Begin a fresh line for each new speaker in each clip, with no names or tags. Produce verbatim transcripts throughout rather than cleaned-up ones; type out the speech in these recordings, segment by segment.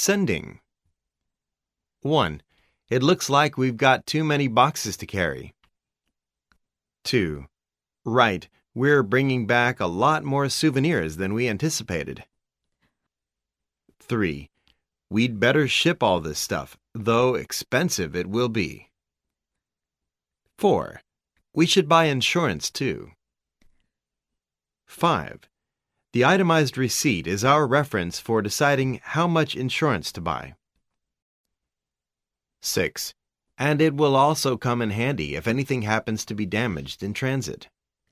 Sending. one. It looks like we've got too many boxes to carry. two. Right, we're bringing back a lot more souvenirs than we anticipated. three. We'd better ship all this stuff, though expensive it will be. four. We should buy insurance too. five. The itemized receipt is our reference for deciding how much insurance to buy. six. And it will also come in handy if anything happens to be damaged in transit.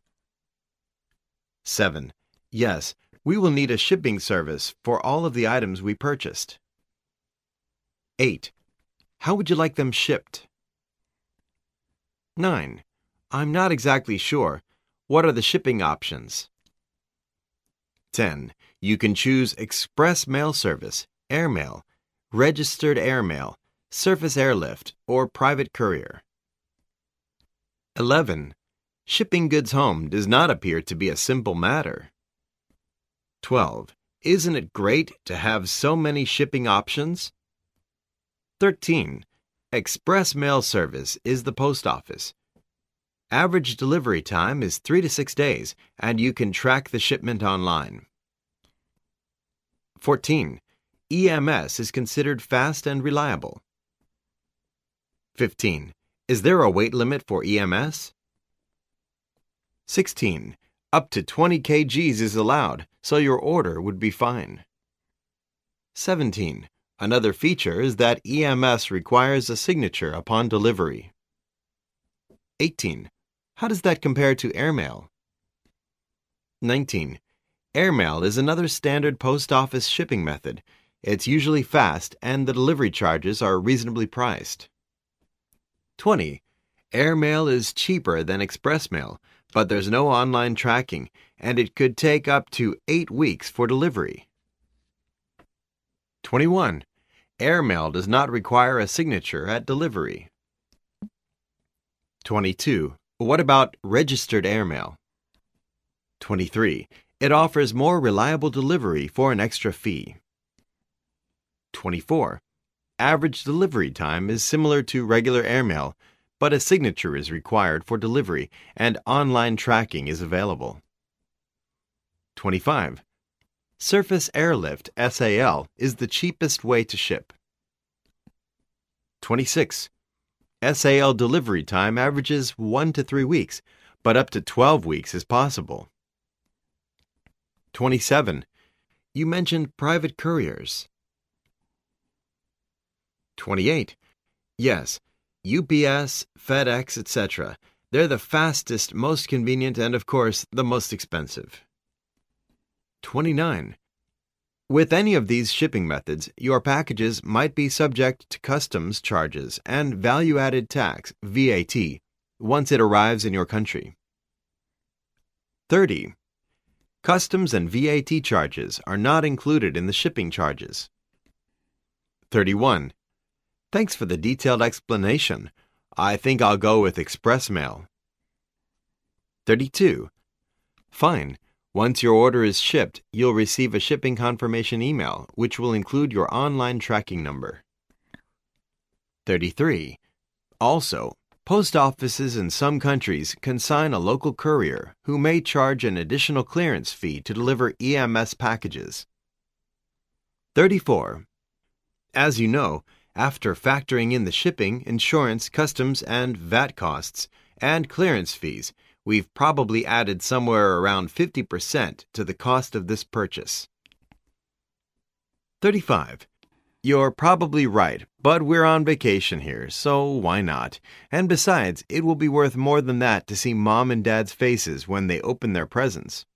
seven. Yes, we will need a shipping service for all of the items we purchased. eight. How would you like them shipped? nine. I'm not exactly sure. What are the shipping options? ten. You can choose express mail service, airmail, registered airmail, surface airlift, or private courier. eleven. Shipping goods home does not appear to be a simple matter. twelve. Isn't it great to have so many shipping options? thirteen. Express mail service is the post office. Average delivery time is three to six days, and you can track the shipment online. fourteen. E M S is considered fast and reliable. fifteen. Is there a weight limit for E M S? sixteen. Up to twenty kilograms is allowed, so your order would be fine. seventeen. Another feature is that E M S requires a signature upon delivery. eighteen. How does that compare to airmail? nineteen. Airmail is another standard post office shipping method. It's usually fast, and the delivery charges are reasonably priced. twenty. Airmail is cheaper than express mail, but there's no online tracking, and it could take up to eight weeks for delivery. twenty-one. Airmail does not require a signature at delivery. twenty-two. What about registered airmail? twenty-three. It offers more reliable delivery for an extra fee. twenty-four. Average delivery time is similar to regular airmail, but a signature is required for delivery and online tracking is available. twenty-five. Surface Airlift S A L is the cheapest way to ship. twenty-six. S A L delivery time averages one to three weeks, but up to twelve weeks is possible. twenty-seven. You mentioned private couriers. twenty-eight. Yes, U P S, FedEx, et cetera. They're the fastest, most convenient, and of course, the most expensive. twenty-nine. With any of these shipping methods, your packages might be subject to customs charges and value-added tax, V A T, once it arrives in your country. thirty. Customs and V A T charges are not included in the shipping charges. thirty-one. Thanks for the detailed explanation. I think I'll go with express mail. thirty-two. Fine. Once your order is shipped, you'll receive a shipping confirmation email, which will include your online tracking number. thirty-three. Also, post offices in some countries consign a local courier who may charge an additional clearance fee to deliver E M S packages. thirty-four. As you know, after factoring in the shipping, insurance, customs, and V A T costs, and clearance fees, we've probably added somewhere around fifty percent to the cost of this purchase. thirty-five. You're probably right, but we're on vacation here, so why not? And besides, it will be worth more than that to see Mom and Dad's faces when they open their presents.